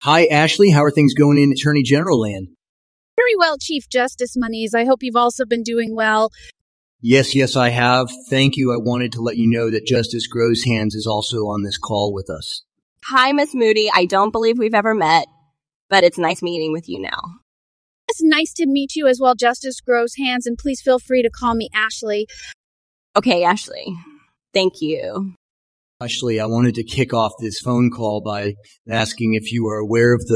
Hi, Ashley. How are things going in Attorney General land? Very well, Chief Justice Moniz. I hope you've also been doing well. Yes, I have. Thank you. I wanted to let you know that Justice Groshands is also on this call with us. Hi, Miss Moody. I don't believe we've ever met, but it's nice meeting with you now. It's nice to meet you as well, Justice Groshands, and please feel free to call me Ashley. Okay, Ashley. Thank you. Ashley, I wanted to kick off this phone call by asking if you are aware of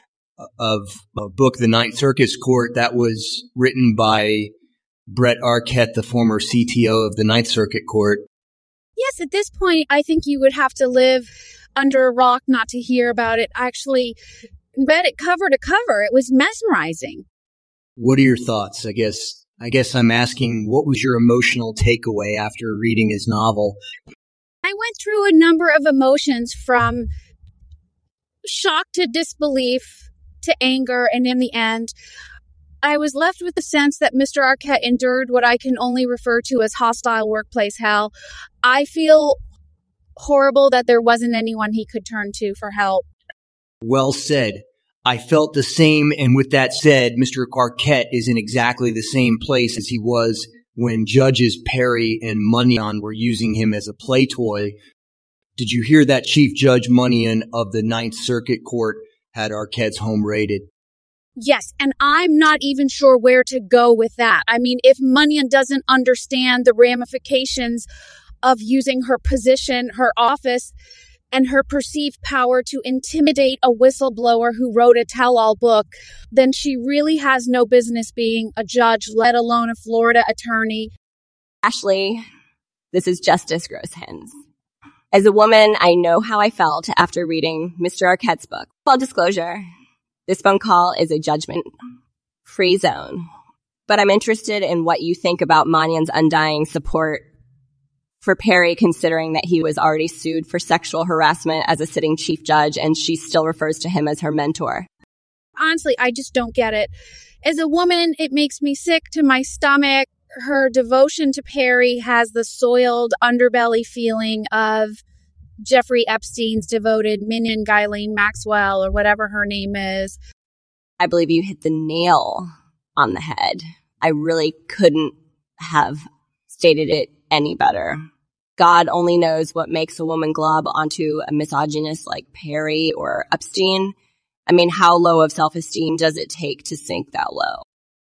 a book, The Ninth Circuit Court, that was written by Brett Arquette, the former CTO of the Ninth Circuit Court. Yes, at this point, I think you would have to live under a rock not to hear about it. I actually read it cover to cover. It was mesmerizing. What are your thoughts? I guess I'm asking, what was your emotional takeaway after reading his novel? I went through a number of emotions, from shock to disbelief to anger, and in the end, I was left with the sense that Mr. Arquette endured what I can only refer to as hostile workplace hell. I feel horrible that there wasn't anyone he could turn to for help. Well said. I felt the same, and with that said, Mr. Arquette is in exactly the same place as he was when Judges Perry and Munyon were using him as a play toy. Did you hear that Chief Judge Munyon of the Ninth Circuit Court had Arquette's home raided? Yes, and I'm not even sure where to go with that. I mean, if Munyon doesn't understand the ramifications of using her position, her office, and her perceived power to intimidate a whistleblower who wrote a tell-all book, then she really has no business being a judge, let alone a Florida attorney. Ashley, this is Justice Groshands. As a woman, I know how I felt after reading Mr. Arquette's book. Full disclosure, this phone call is a judgment-free zone. But I'm interested in what you think about Munyon's undying support for Perry, considering that he was already sued for sexual harassment as a sitting chief judge, and she still refers to him as her mentor. Honestly, I just don't get it. As a woman, it makes me sick to my stomach. Her devotion to Perry has the soiled underbelly feeling of Jeffrey Epstein's devoted minion, Ghislaine Maxwell, or whatever her name is. I believe you hit the nail on the head. I really couldn't have stated it any better. God only knows what makes a woman glob onto a misogynist like Perry or Epstein. I mean, how low of self-esteem does it take to sink that low?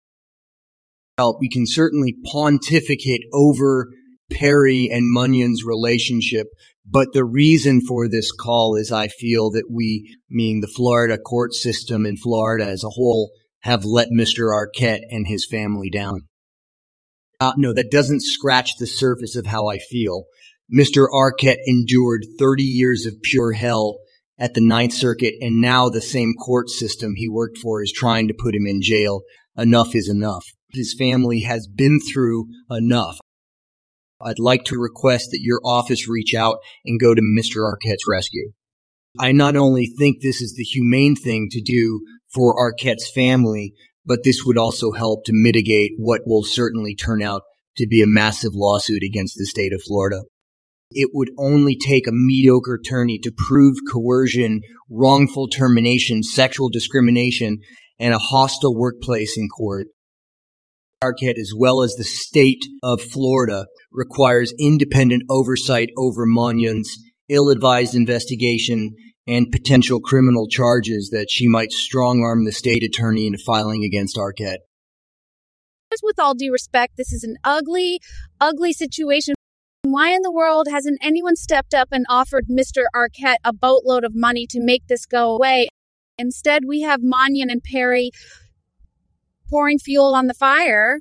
Well, we can certainly pontificate over Perry and Munyon's relationship, but the reason for this call is I feel that we, meaning the Florida court system in Florida as a whole, have let Mr. Arquette and his family down. No, that doesn't scratch the surface of how I feel. Mr. Arquette endured 30 years of pure hell at the Ninth Circuit, and now the same court system he worked for is trying to put him in jail. Enough is enough. His family has been through enough. I'd like to request that your office reach out and go to Mr. Arquette's rescue. I not only think this is the humane thing to do for Arquette's family, but this would also help to mitigate what will certainly turn out to be a massive lawsuit against the state of Florida. It would only take a mediocre attorney to prove coercion, wrongful termination, sexual discrimination, and a hostile workplace in court. Arquette, as well as the state of Florida, requires independent oversight over Munyon's ill-advised investigation and potential criminal charges that she might strong-arm the state attorney into filing against Arquette. With all due respect, this is an ugly, ugly situation. Why in the world hasn't anyone stepped up and offered Mr. Arquette a boatload of money to make this go away? Instead, we have Munyon and Perry pouring fuel on the fire.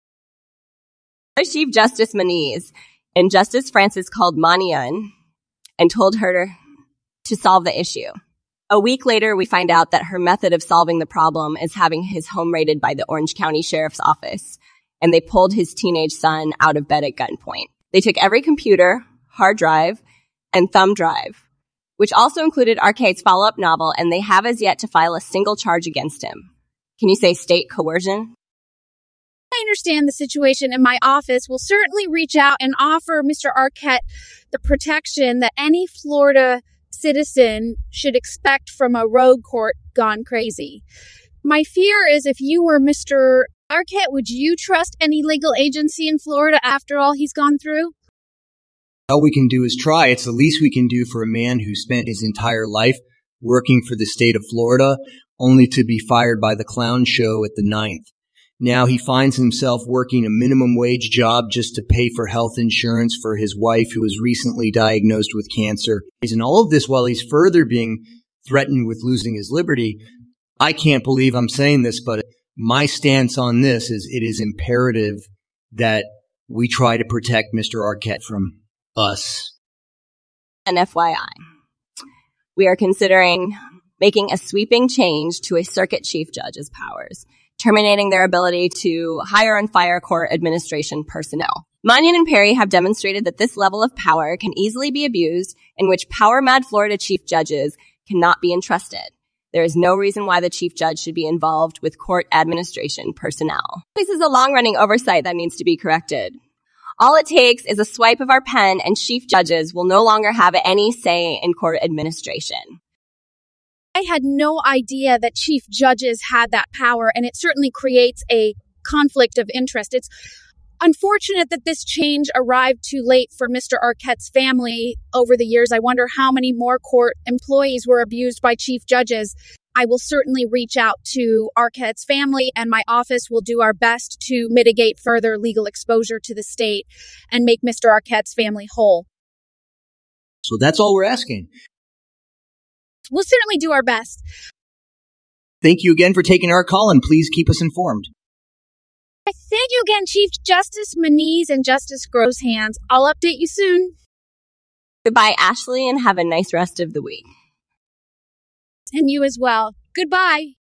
Chief Justice Moniz and Justice Francis called Munyon and told her to solve the issue. A week later, we find out that her method of solving the problem is having his home raided by the Orange County Sheriff's Office, and they pulled his teenage son out of bed at gunpoint. They took every computer, hard drive, and thumb drive, which also included Arquette's follow-up novel, and they have as yet to file a single charge against him. Can you say state coercion? I understand the situation, and my office will certainly reach out and offer Mr. Arquette the protection that any Florida citizen should expect from a rogue court gone crazy. My fear is if you were Mr. Arquette, would you trust any legal agency in Florida after all he's gone through? All we can do is try. It's the least we can do for a man who spent his entire life working for the state of Florida, only to be fired by the clown show at the 9th. Now he finds himself working a minimum wage job just to pay for health insurance for his wife who was recently diagnosed with cancer. And all of this while he's further being threatened with losing his liberty. I can't believe I'm saying this, but my stance on this is it is imperative that we try to protect Mr. Arquette from us. And FYI, we are considering making a sweeping change to a circuit chief judge's powers, terminating their ability to hire and fire court administration personnel. Manion and Perry have demonstrated that this level of power can easily be abused, in which power-mad Florida chief judges cannot be entrusted. There is no reason why the chief judge should be involved with court administration personnel. This is a long-running oversight that needs to be corrected. All it takes is a swipe of our pen and chief judges will no longer have any say in court administration. I had no idea that chief judges had that power, and it certainly creates a conflict of interest. It's unfortunate that this change arrived too late for Mr. Arquette's family over the years. I wonder how many more court employees were abused by chief judges. I will certainly reach out to Arquette's family, and my office will do our best to mitigate further legal exposure to the state and make Mr. Arquette's family whole. So that's all we're asking. We'll certainly do our best. Thank you again for taking our call, and please keep us informed. Thank you again, Chief Justice Moniz and Justice Groshands. I'll update you soon. Goodbye, Ashley, and have a nice rest of the week. And you as well. Goodbye.